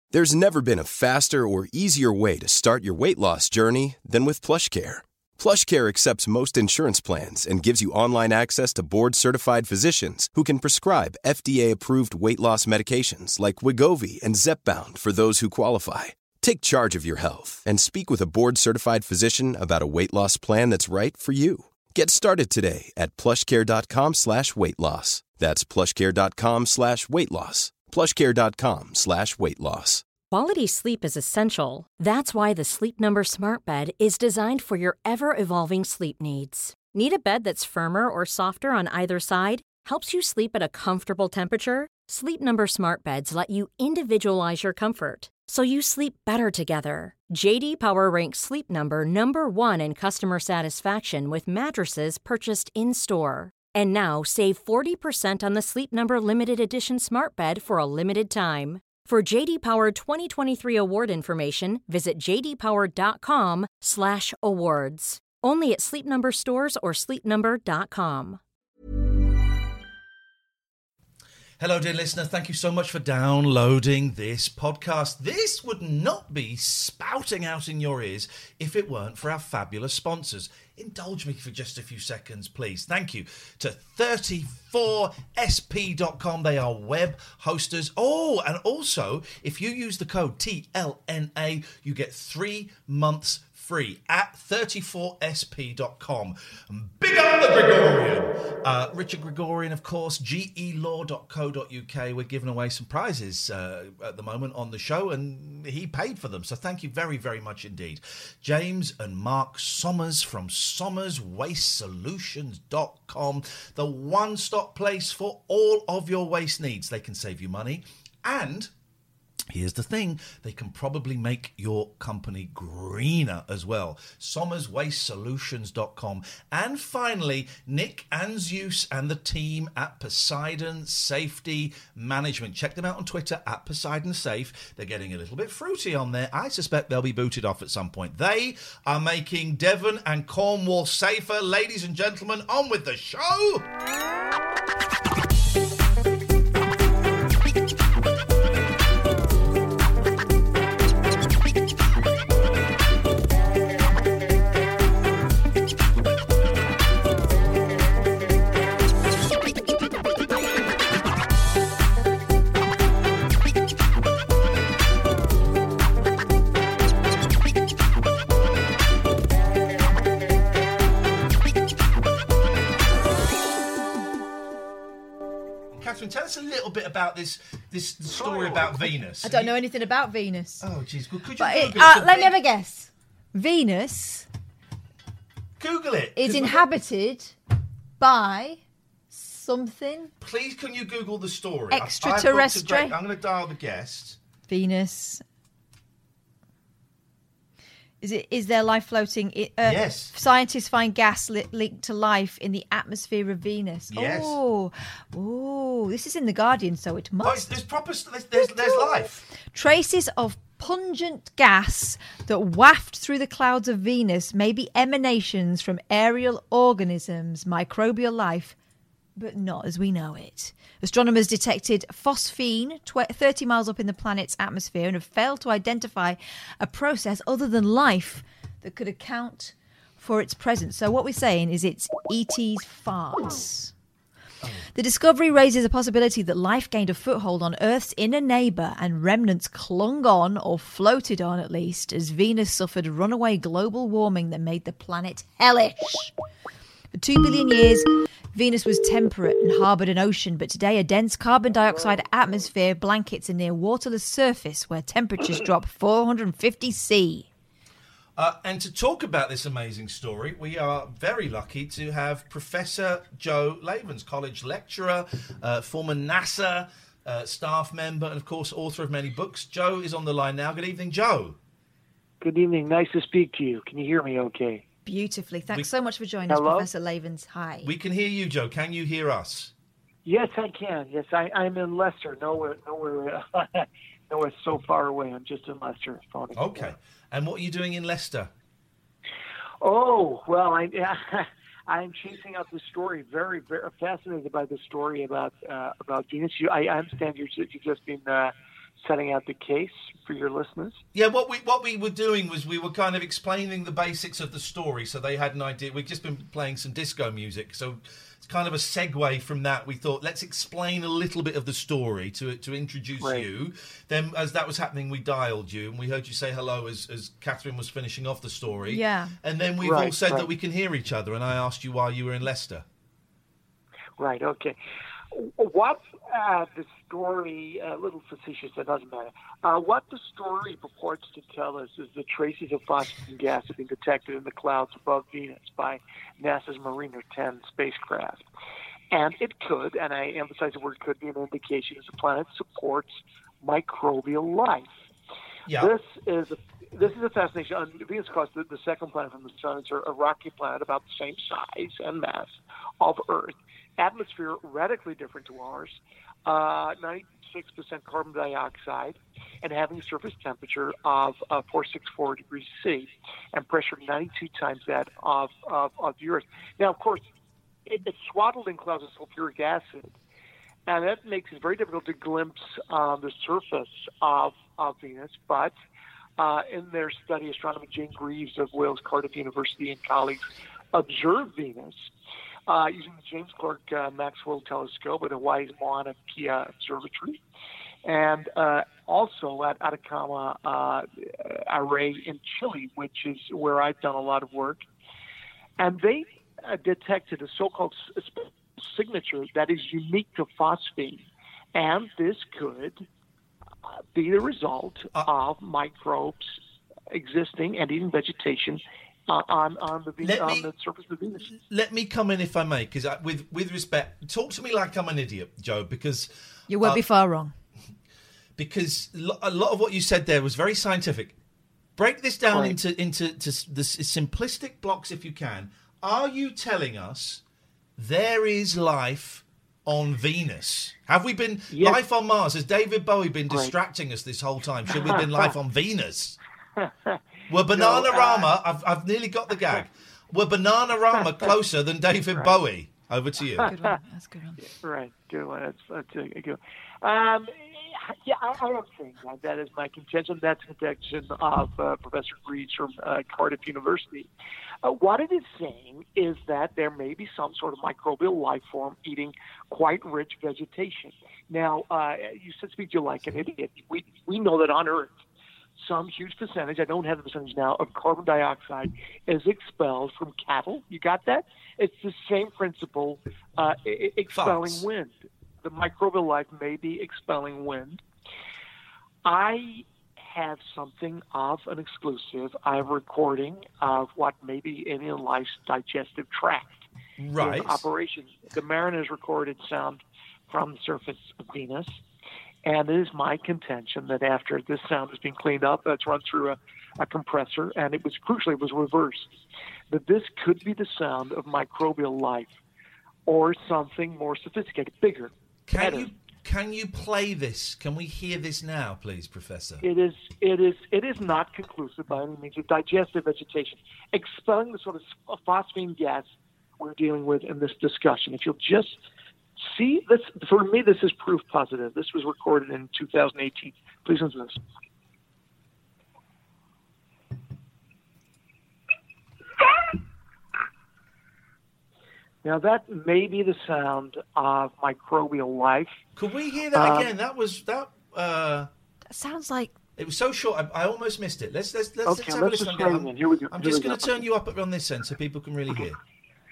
There's never been a faster or easier way to start your weight loss journey than with PlushCare. PlushCare accepts most insurance plans and gives you online access to board-certified physicians who can prescribe FDA-approved weight loss medications like Wegovy and Zepbound for those who qualify. Take charge of your health and speak with a board-certified physician about a weight loss plan that's right for you. Get started today at plushcare.com/weight-loss. That's plushcare.com/weight-loss. plushcare.com/weight-loss. Quality sleep is essential. That's why the Sleep Number Smart Bed is designed for your ever-evolving sleep needs. Need a bed that's firmer or softer on either side? Helps you sleep at a comfortable temperature? Sleep Number Smart Beds let you individualize your comfort, so you sleep better together. J.D. Power ranks Sleep Number number 1 in customer satisfaction with mattresses purchased in-store. And now, save 40% on the Sleep Number Limited Edition Smart Bed for a limited time. For J.D. Power 2023 award information, visit jdpower.com/awards. Only at Sleep Number stores or sleepnumber.com. Hello, dear listener. Thank you so much for downloading this podcast. This would not be spouting out in your ears if it weren't for our fabulous sponsors. Indulge me for just a few seconds, please. Thank you to 34sp.com. They are web hosters. Oh, and also, if you use the code TLNA, you get 3 months free at 34sp.com. Big up the Gregorian. Richard Gregorian, of course, gelaw.co.uk. We're giving away some prizes at the moment on the show, and he paid for them. So thank you very, very much indeed. James and Mark Sommers from SommersWasteSolutions.com, the one-stop place for all of your waste needs. They can save you money, and here's the thing, they can probably make your company greener as well. SommersWasteSolutions.com. And finally, Nick Anzius and the team at Poseidon Safety Management. Check them out on Twitter at Poseidon Safe. They're getting a little bit fruity on there. I suspect they'll be booted off at some point. They are making Devon and Cornwall safer. Ladies and gentlemen, on with the show! Tell us a little bit about this story about Venus. I don't know anything about Venus. Oh, jeez. Well, could you But Google it? let me have a guess. Venus Google it. is inhabited by something. Please, can you Google the story? Extraterrestrial. I'm going to dial the guest. Venus. Is there life floating? Yes. Scientists find gas linked to life in the atmosphere of Venus. Yes. Oh, this is in The Guardian, so it must. There's life. Traces of pungent gas that waft through the clouds of Venus may be emanations from aerial organisms, microbial life, but not as we know it. Astronomers detected phosphine 30 miles up in the planet's atmosphere and have failed to identify a process other than life that could account for its presence. So what we're saying is it's ET's farts. The discovery raises a possibility that life gained a foothold on Earth's inner neighbour and remnants clung on, or floated on at least, as Venus suffered runaway global warming that made the planet hellish. For 2 billion years, Venus was temperate and harboured an ocean, but today a dense carbon dioxide atmosphere blankets a near waterless surface where temperatures drop 450 C. And to talk about this amazing story, we are very lucky to have Professor Joe Lavens, college lecturer, former NASA staff member, and of course author of many books. Joe is on the line now. Good evening, Joe. Good evening. Nice to speak to you. Can you hear me okay? Beautifully. Thanks so much for joining us, Professor Lavens. Hi. We can hear you, Joe. Can you hear us? Yes, I can. Yes, I'm in Leicester. Nowhere so far away. I'm just in Leicester. Okay. And what are you doing in Leicester? Oh, well, I'm chasing out the story. Very, very fascinated by the story about Venus. I understand you've just been setting out the case for your listeners. Yeah, what we were doing was we were kind of explaining the basics of the story, so they had an idea. We've just been playing some disco music, so it's kind of a segue from that. We thought, let's explain a little bit of the story to introduce you. Then, as that was happening, we dialed you, and we heard you say hello as Catherine was finishing off the story. Yeah. And then we've all said that we can hear each other, and I asked you why you were in Leicester. Right, okay. What the story, a little facetious, it doesn't matter. What the story purports to tell us is the traces of phosphine gas have been detected in the clouds above Venus by NASA's Mariner 10 spacecraft. And it could, and I emphasize the word could, be an indication that the planet supports microbial life. Yeah. This is a fascination. Venus, of course, the second planet from the Sun, is a rocky planet about the same size and mass of Earth. Atmosphere radically different to ours, 96% carbon dioxide, and having a surface temperature of 464 degrees C, and pressure 92 times that of the Earth. Now, of course, it's swaddled in clouds of sulfuric acid, and that makes it very difficult to glimpse the surface of Venus. But in their study, astronomer Jane Greaves of Wales Cardiff University and colleagues observed Venus using the James Clerk Maxwell Telescope at Hawaii's Mauna Kea Observatory, and also at Atacama Array in Chile, which is where I've done a lot of work. And they detected a so-called signature that is unique to phosphine, and this could be the result of microbes existing and eating vegetation on the surface of Venus. Let me come in if I may, because with respect, talk to me like I'm an idiot, Joe, because You won't be far wrong. Because a lot of what you said there was very scientific. Break this down into the simplistic blocks if you can. Are you telling us there is life on Venus? Have we been life on Mars? Has David Bowie been distracting us this whole time? Should we have been life on Venus? Were Bananarama, I've nearly got the gag. Were Bananarama closer than David Bowie? Over to you. Good one. That's a good one. Right, good one. That's a good one. Yeah, I don't think that. That is my contention. That's the contention of Professor Greaves from Cardiff University. What it is saying is that there may be some sort of microbial life form eating quite rich vegetation. Now, you said speak to you like an idiot. We know that on Earth, some huge percentage, I don't have the percentage now, of carbon dioxide is expelled from cattle. You got that? It's the same principle expelling wind. The microbial life may be expelling wind. I have something of an exclusive. I have a recording of what may be alien life's digestive tract in operation. The Mariners recorded sound from the surface of Venus. And it is my contention that after this sound has been cleaned up, it's run through a compressor, and it was reversed. That this could be the sound of microbial life, or something more sophisticated, bigger, better. Can you play this? Can we hear this now, please, Professor? It is not conclusive by any means. Of digestive vegetation, expelling the sort of phosphine gas we're dealing with in this discussion. If you'll just see this, for me, this is proof positive. This was recorded in 2018. Please listen to this. Now, that may be the sound of microbial life. Could we hear that again? That sounds like... It was so short, I almost missed it. Let's have a listen again. Here we go. I'm just going to turn you up on this end so people can really hear.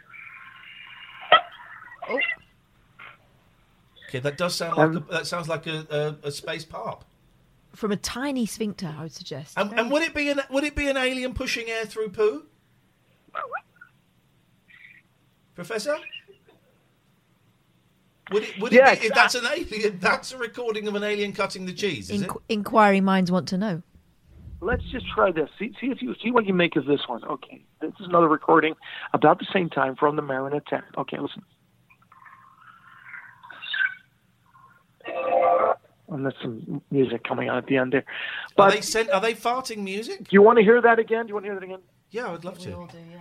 Oh. Okay, that does sound like sounds like a space parp. From a tiny sphincter, I would suggest. And would it be an alien pushing air through poo? Professor? Would it be, if that's an alien, that's a recording of an alien cutting the cheese, is it? Inquiring minds want to know. Let's just try this. See what you make of this one. Okay, this is another recording about the same time from the Mariner 10. Okay, listen. And there's some music coming on at the end there. But are they farting music? Do you want to hear that again? Yeah, I would love to. We all do, yeah.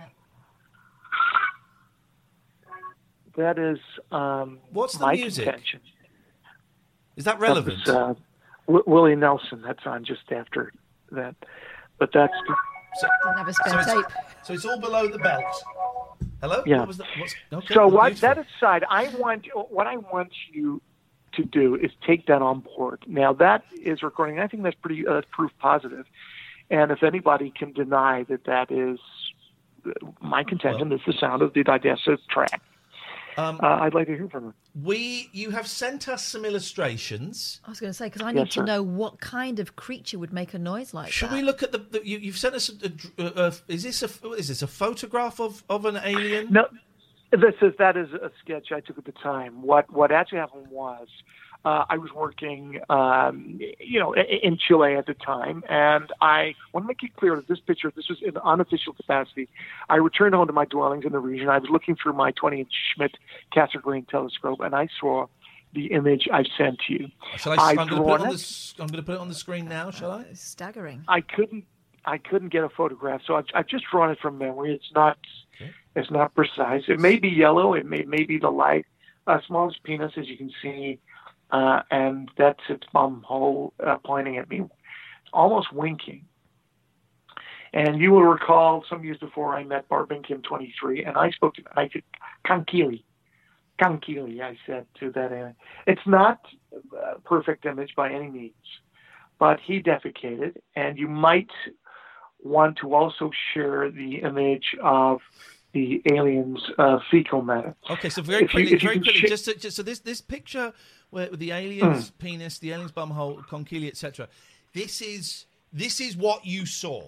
That is what's the my music? contention. Is that relevant? Willie Nelson. That's on just after that. But that's Didn't have a spare tape. So it's all below the belt. Hello? Yeah. What was that? Okay, so well, that aside, what I want you to do is take that on board. Now that is recording. I think that's pretty proof positive. And if anybody can deny that is my contention, is the sound of the digestive tract. I'd like to hear from them. You have sent us some illustrations. I was going to say, because I need to know what kind of creature would make a noise like Should that. we look at you've sent us is this a photograph of an alien? No, that is a sketch I took at the time. What actually happened was I was working, in Chile at the time, and I want to make it clear that this was in unofficial capacity. I returned home to my dwellings in the region. I was looking through my 20-inch Schmidt Cassegrain telescope, and I saw the image I sent to you. I'm going to put it on the screen now. Shall I? It's staggering. I couldn't get a photograph, so I've just drawn it from memory. It's not precise. It may be yellow. It may be the light. Smallest penis, as you can see. And that's its bum hole pointing at me, almost winking. And you will recall some years before I met Barb Kim 23, and I spoke to him. I said, Kankili, I said to that alien. It's not a perfect image by any means, but he defecated, and you might want to also share the image of the alien's fecal matter. Okay, so very quickly, so this picture with the alien's penis, the alien's bumhole, conchili, etc. This is what you saw.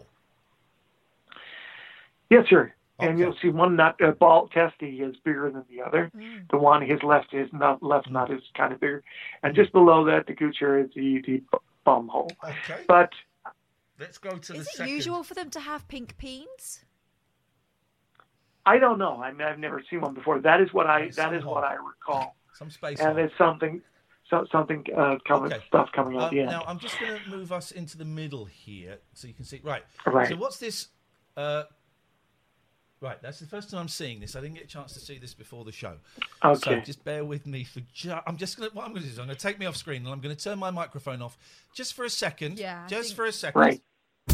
Yes, sir. Okay. And you'll see one ball testy is bigger than the other. The one his left nut is kind of bigger, and just below that, the gooch area is the bum hole. Okay. But let's go to the second. second. Is it usual for them to have pink peens? I don't know. I mean, I've never seen one before. That is what I recall. Some space. And there's something stuff coming out the end. Now I'm just going to move us into the middle here so you can see. Right. So what's this? Right. That's the first time I'm seeing this. I didn't get a chance to see this before the show. Okay. So just bear with me for. What I'm going to do is I'm going to take me off screen and I'm going to turn my microphone off just for a second. Yeah. For a second. Right.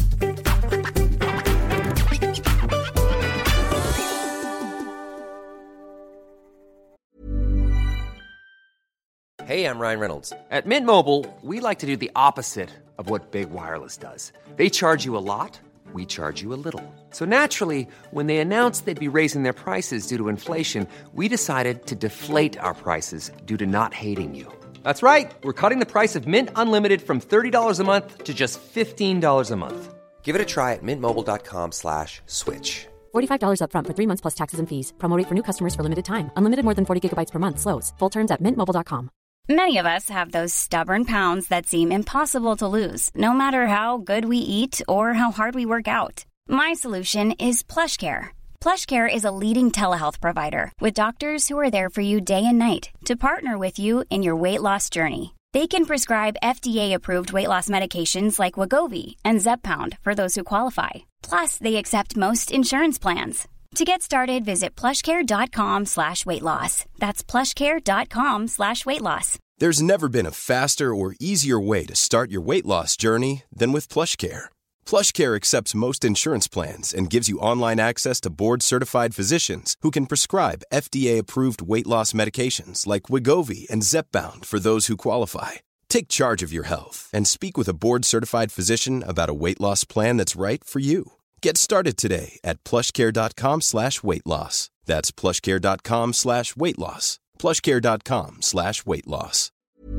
Hey, I'm Ryan Reynolds. At Mint Mobile, we like to do the opposite of what Big Wireless does. They charge you a lot, we charge you a little. So naturally, when they announced they'd be raising their prices due to inflation, we decided to deflate our prices due to not hating you. That's right. We're cutting the price of Mint Unlimited from $30 a month to just $15 a month. Give it a try at mintmobile.com/switch. $45 up front for 3 months plus taxes and fees. Promo rate for new customers for limited time. Unlimited more than 40 gigabytes per month. Slows full terms at mintmobile.com. Many of us have those stubborn pounds that seem impossible to lose, no matter how good we eat or how hard we work out. My solution is PlushCare. PlushCare is a leading telehealth provider with doctors who are there for you day and night to partner with you in your weight loss journey. They can prescribe FDA-approved weight loss medications like Wegovy and Zepbound for those who qualify. Plus, they accept most insurance plans. To get started, visit plushcare.com/weightloss. That's plushcare.com/weightloss. There's never been a faster or easier way to start your weight loss journey than with PlushCare. PlushCare accepts most insurance plans and gives you online access to board-certified physicians who can prescribe FDA-approved weight loss medications like Wegovy and Zepbound for those who qualify. Take charge of your health and speak with a board-certified physician about a weight loss plan that's right for you. Get started today at plushcare.com/weightloss. That's plushcare.com/weightloss. plushcare.com/weightloss.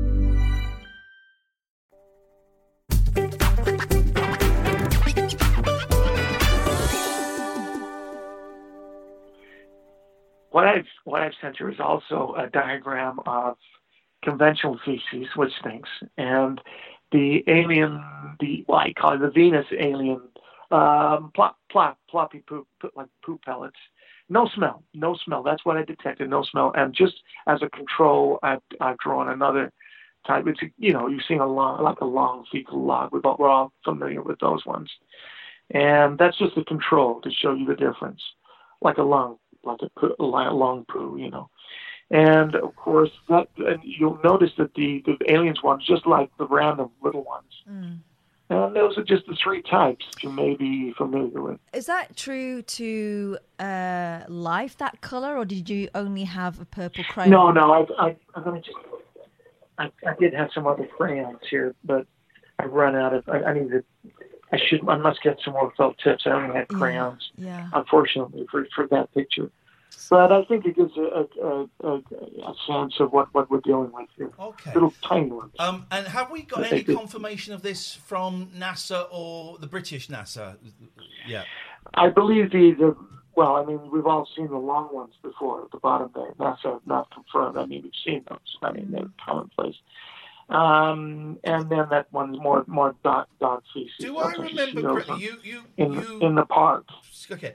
What I've sent you is also a diagram of conventional feces, which stinks, and the alien, I call it the Venus alien, ploppy poop, like poop pellets. No smell. That's what I detected. No smell. And just as a control, I've drawn another type. It's you're seeing a long fecal log. We're all familiar with those ones, and that's just a control to show you the difference, like a long poo, And of course, and you'll notice that the aliens ones, just like the random little ones. And those are just the three types you may be familiar with. Is that true to life, that color, or did you only have a purple crayon? No, I'm going to just. I did have some other crayons here, but I've run out of. I must get some more felt tips. I only had crayons, unfortunately, for that picture. But I think it gives a sense of what we're dealing with here. Okay. Little tiny ones. And have we got any confirmation of this from NASA or the British NASA? Yeah. I believe well, I mean, we've all seen the long ones before at the bottom there. NASA have not confirmed. I mean, we've seen those. I mean, they're commonplace. And then that one's more dog feces. Do I remember correctly? In the park. Okay.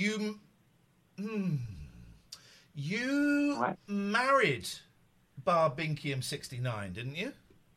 You married Barb Binkiam 69, didn't you?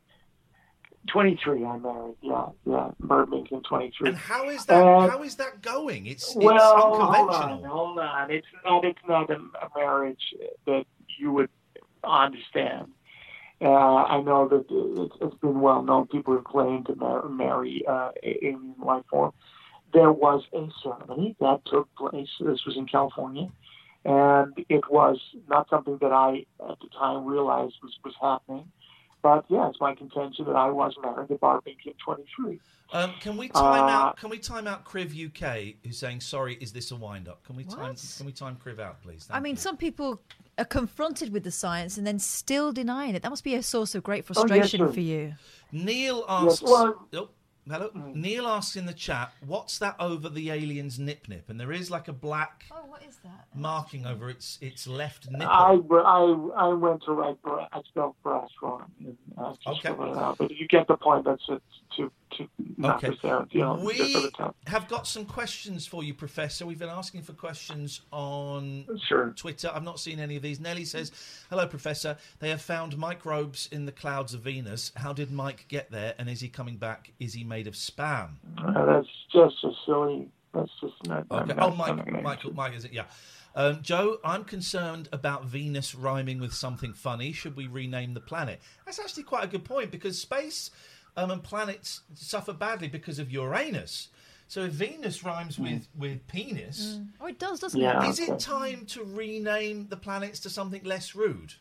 23, I married. Yeah. Barb Binkiam 23. And how is that going? It's unconventional. Hold on. It's not a marriage that you would understand. I know that it's been well known. People have claimed to marry alien life form. There was a ceremony that took place. This was in California. And it was not something that I, at the time, realized was happening. But, yeah, it's my contention that I was married to Barb Binkiam 23. Can we time out Criv UK, who's saying, sorry, is this a wind-up? Can we time Criv out, please? Thank you. Some people are confronted with the science and then still denying it. That must be a source of great frustration for you. Neil asks... Hello. Neil asks in the chat, what's that over the alien's nip? And there is like a black what is that? Marking over its left nipple. I went to write, I spelled breast wrong. Okay. But you get the point. That's it. Okay. We have got some questions for you, Professor. We've been asking for questions on Twitter. I've not seen any of these. Nellie says, hello, Professor. They have found microbes in the clouds of Venus. How did Mike get there? And is he coming back? Is he made of spam? That's just a silly... That's just not... Okay. Mike, is it? Yeah. Joe, I'm concerned about Venus rhyming with something funny. Should we rename the planet? That's actually quite a good point, because space... and planets suffer badly because of Uranus. So if Venus rhymes with penis... Oh, it does, doesn't it? Is it time to rename the planets to something less rude?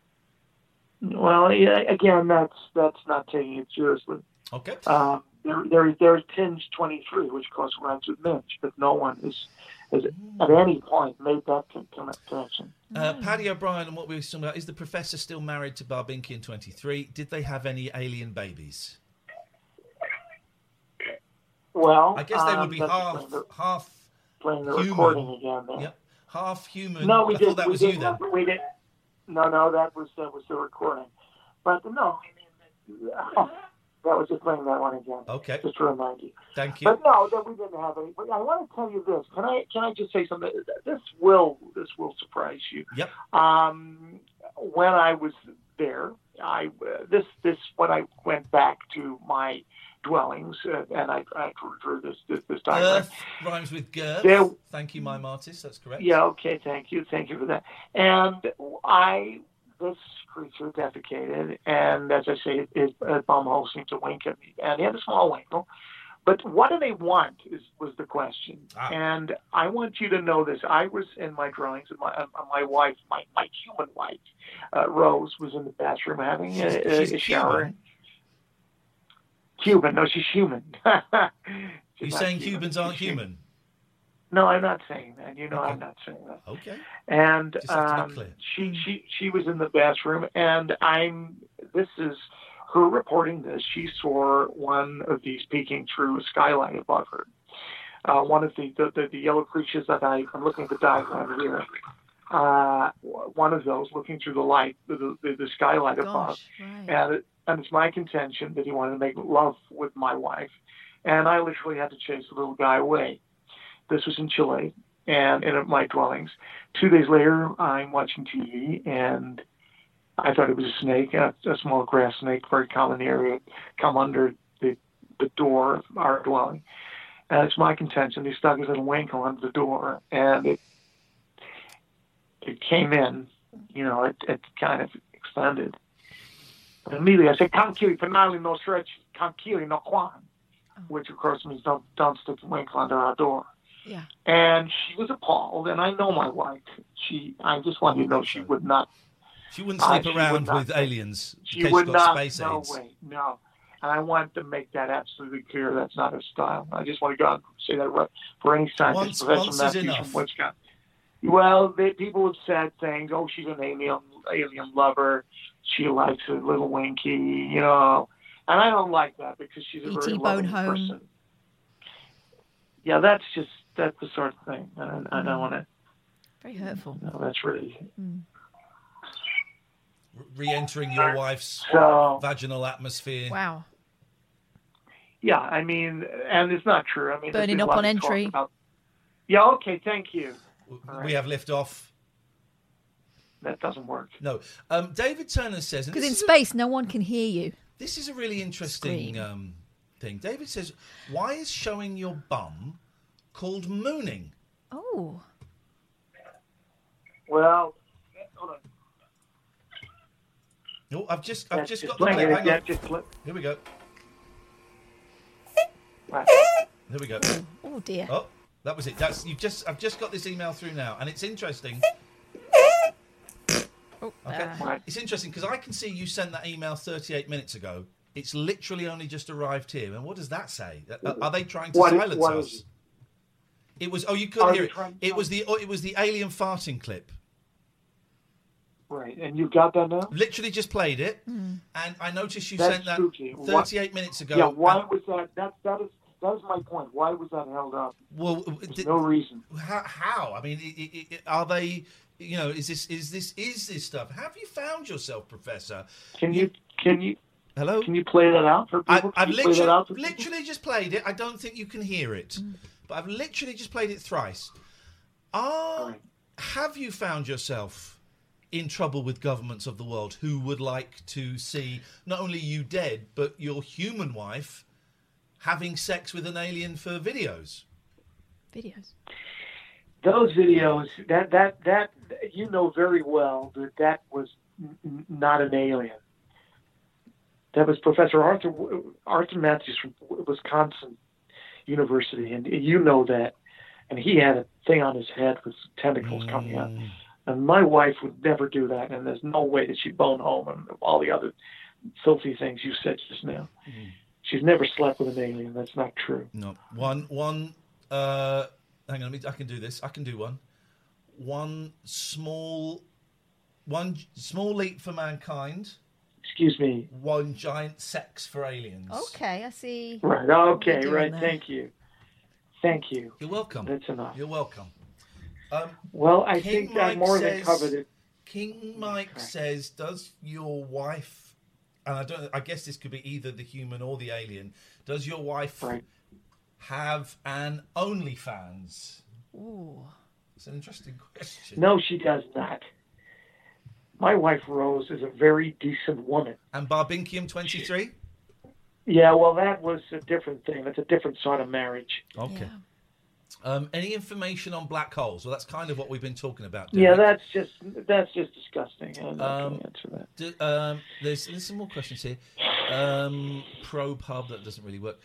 Well, yeah, again, that's not taking it seriously. Okay. There's Tinge 23, which of course rhymes with Minch, but no one has at any point made that connection. Paddy O'Brien, and what we were talking about, is the Professor still married to Barb Binkiam 23? Did they have any alien babies? Well, I guess they would be half playing the human. Recording again. There. Yep. Half human. No, we I did. thought that was you then. We did. No, that was the recording. But no, that was just playing that one again. Okay. Just to remind you. Thank you. But no, that we didn't have any. But I want to tell you this. Can I just say something? This will surprise you. Yep. When I was there, when I went back to my dwellings, and I drew this diagram. Earth rhymes with girth. Thank you, mime artist. That's correct. Yeah. Okay. Thank you for that. And this creature defecated, and as I say, his bumhole seemed to wink at me, and he had a small winkle. But what do they want was the question. And I want you to know this. I was in my drawings, and my wife, my human wife, Rose, was in the bathroom having a shower. Cuban? No, she's human. You're saying Cubans aren't human? No, I'm not saying that. Okay. I'm not saying that. Okay. And just have to be clear. she was in the bathroom, and this is her reporting this. She saw one of these peeking through a skylight above her. One of the yellow creatures that I'm looking at the diagram here. One of those looking through the light, the skylight above, right. And it's my contention that he wanted to make love with my wife, and I literally had to chase the little guy away. This was in Chile, and in my dwellings. 2 days later, I'm watching TV, and I thought it was a snake, a small grass snake, very common area, come under the door of our dwelling. And it's my contention he stuck his little winkle under the door, and it came in it kind of extended. And immediately I said, "Kankili finale no stretch, kankili no kwan," which of course means don't stick your winkle under our door. Yeah. And she was appalled, and I know my wife. I just want you to know she would not. She wouldn't sleep around with aliens. She would not. Space No AIDS. way. No. And I want to make that absolutely clear. That's not her style. I just want to go out and say that for any scientist. Once is enough. From Wisconsin. Well, people have said things. Oh, she's an alien lover. She likes a little winky, And I don't like that because she's a very loving person. Yeah, that's the sort of thing. I don't want to. Very hurtful. No, that's really. Re-entering your wife's vaginal atmosphere. Wow. Yeah, I mean, and it's not true. I mean, burning up on entry. Yeah, okay, thank you. We have liftoff. That doesn't work. No. David Turner says... Because in space, no one can hear you. This is a really interesting thing. David says, why is showing your bum called mooning? Oh. Well, hold on. No, I've just got the clip. Hang on. Here we go. Right. Here we go. Oh dear. Oh, that was it. I've just got this email through now, and it's interesting. Okay. It's interesting because I can see you sent that email 38 minutes ago. It's literally only just arrived here. And what does that say? Are they trying to silence us? It was. Oh, you couldn't hear it. It was the alien farting clip. Right, and you got that now? Literally just played it, and I noticed you sent that spooky. 38 minutes ago. Yeah, why was that? That is my point. Why was that held up? Well, no reason. How? I mean, are they? Is this stuff? Have you found yourself, Professor? Can you? Hello? Can you play that out for people? I've literally just played it. I don't think you can hear it, but I've literally just played it thrice. Have you found yourself in trouble with governments of the world who would like to see not only you dead, but your human wife having sex with an alien for videos? Those videos, that you know very well that was not an alien. That was Professor Arthur Matthews from Wisconsin University, and you know that. And he had a thing on his head with tentacles coming out. And my wife would never do that, and there's no way that she'd bone home and all the other filthy things you said just now. She's never slept with an alien. That's not true. No. One. Hang on, I can do this. I can do one. One small leap for mankind. Excuse me. One giant sex for aliens. Okay, I see. Right. Okay. Right. Thank you. You're welcome. That's enough. You're welcome. Well, I think I more than covered it. King Mike says, does your wife, and I guess this could be either the human or the alien, does your wife have an OnlyFans? Ooh. It's an interesting question. No, she does not. My wife, Rose, is a very decent woman. And Barbinkium 23? Yeah, well, that was a different thing. That's a different sort of marriage. Okay. Yeah. Any information on black holes? Well, that's kind of what we've been talking about. Yeah, that's just disgusting. I'm not going to answer that. There's some more questions here. Probe Hub, that doesn't really work.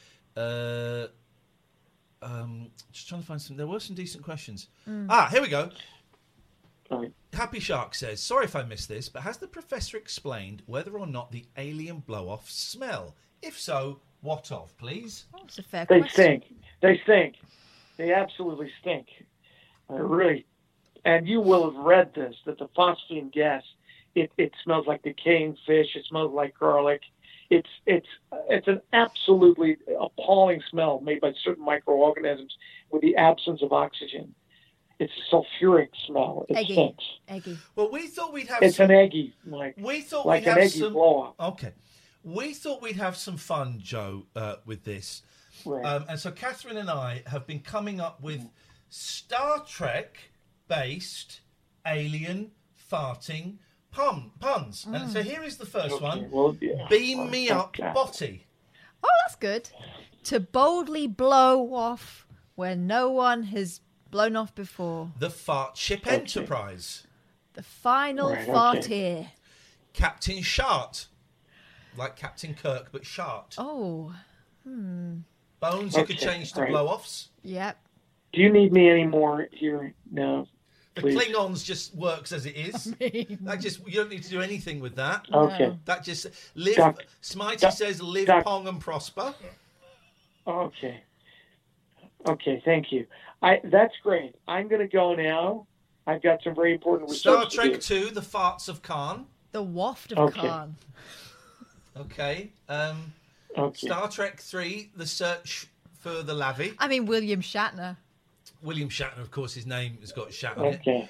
Just trying to find some. There were some decent questions. Here we go. Right. Happy Shark says, sorry if I missed this, but has the professor explained whether or not the alien blow-offs smell? If so, what of, please? Oh, that's a fair question. They stink. They absolutely stink. Really. And you will have read this, that the phosphine gas, it smells like decaying fish. It smells like garlic. It's an absolutely appalling smell made by certain microorganisms with the absence of oxygen. It's a sulfuric smell. It stinks. Eggy. Well, we thought we'd have an eggy, Mike. We thought like we'd an have eggy some blow-up. Okay. We thought we'd have some fun, Joe, with this. Right. And so Catherine and I have been coming up with Star Trek-based alien farting puns. And so here is the first one. Well, yeah. Beam me up, Botty. Oh, that's good. To boldly blow off where no one has blown off before. The Fart Ship Enterprise. The final Right, fart okay. here. Captain Shart. Like Captain Kirk, but Shart. Oh, Bones, you could Okay, change to right. blow-offs. yep. Do you need me any more here? No, The please. Klingons just works as it is. That just, you don't need to do anything with that. Okay. That just live. Smitey Doc- says, "Live, Doc- pong, and prosper." Okay. Okay, thank you. That's great. I'm going to go now. I've got some very important Star research Trek to do. 2, The Farts of Khan. The waft of Okay. Khan. Okay. Okay. Star Trek 3, The Search for the Lavi. I mean, William Shatner. William Shatner, of course, his name has got Shat on it. Okay.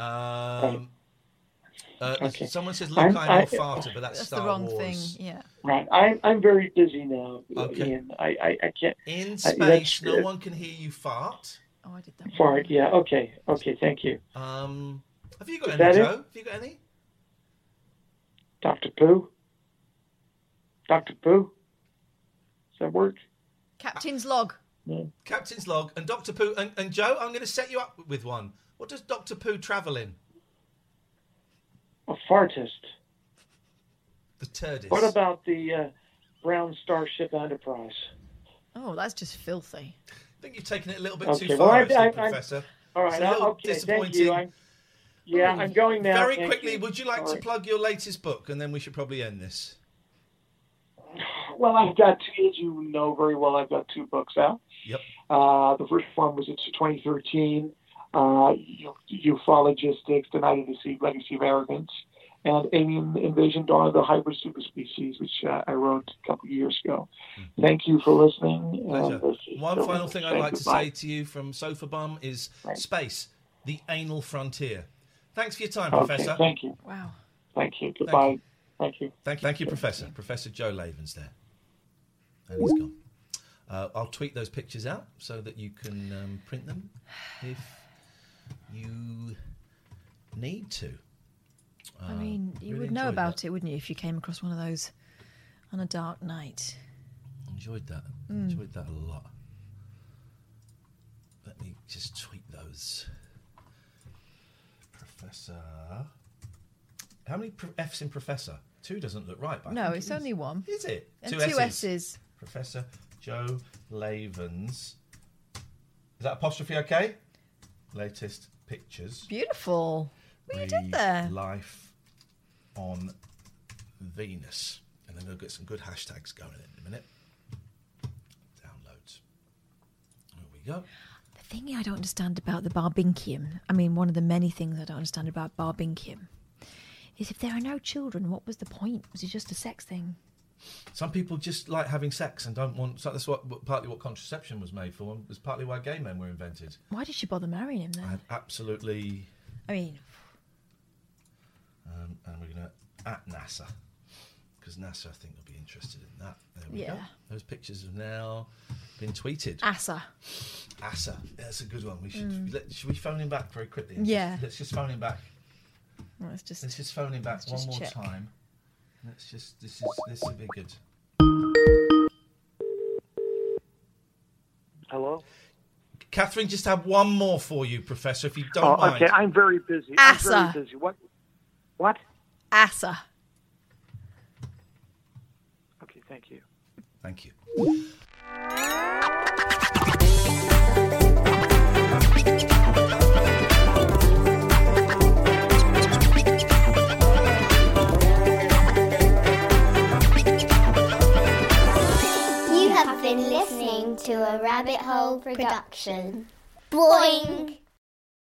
Okay. Someone says Luke I farted, but that's That's Star the wrong Wars. thing. Yeah. Right. I'm very busy now. Okay. Ian. I can't. In that's space, no good. one can hear you fart. Oh, I did that. Fart. Yeah. Okay. Okay. Thank you. Have you got Is any, that it? Joe? Have you got any? Dr. Pooh? Dr. Pooh? Does that work? Captain's log. No. Captain's log and Dr. Pooh. And Joe, I'm going to set you up with one. What does Dr. Pooh travel in? A fartist. The TARDIS. What about the Brown Starship Enterprise? Oh, that's just filthy. I think you've taken it a little bit Okay, too well, far, I- actually, I- Professor. All It's right. a little Okay. Thank disappointing. you. I'm going now. Very Thank quickly, you. would you like All to right. plug your latest book, and then we should probably end this? Well, I've got two, as you know very well, I've got two books out. Yep. The first one was in 2013, Ufologistics, The Night of the Sea, Legacy of Arrogance, and Alien Invasion, Dawn of the Hybrid Superspecies, which I wrote a couple of years ago. Thank you for listening. Pleasure. And, One final thing I'd like to goodbye. say to you from Sofa Bum is Right. space, the anal frontier. Thanks for your time, Okay, Professor. thank you. Wow. Thank you. Goodbye. Thank you. Thank you, Professor. Professor Joe Laven's there. And he's gone. I'll tweet those pictures out so that you can print them if you need to. I mean, you really would know enjoyed about that. it, wouldn't you, if you came across one of those on a dark night? Enjoyed that. Enjoyed that a lot. Let me just tweet those. Professor. How many F's in Professor? 2 doesn't look right. But I No, think it's it is. only one. Is it? And 2 two S's. S's. Professor Joe Laven's. Is that apostrophe okay? Latest pictures. Beautiful. What you did there? Life on Venus. And then we'll get some good hashtags going in a minute. Downloads. There we go. The thing I don't understand about the Barbinkium, I mean, one of the many things I don't understand about Barbinkium, is if there are no children, what was the point? Was it just a sex thing? Some people just like having sex and don't want. So that's partly what contraception was made for. Was partly why gay men were invented. Why did she bother marrying him then? I absolutely. I mean, And we're going to at NASA because NASA I think will be interested in that. There we go. Yeah. Those pictures have now been tweeted. Asa. Asa, that's a good one. We should we phone him back very quickly? Yeah. Let's just phone him back. Let's just phone him back let's one just more check. time. This will be good. Hello? Catherine, just have one more for you, Professor, if you don't mind. Okay. I'm very busy. Asa. I'm very busy. What? Asa. Okay, thank you. Thank you. You have been listening to a Rabbit Hole production. Boing!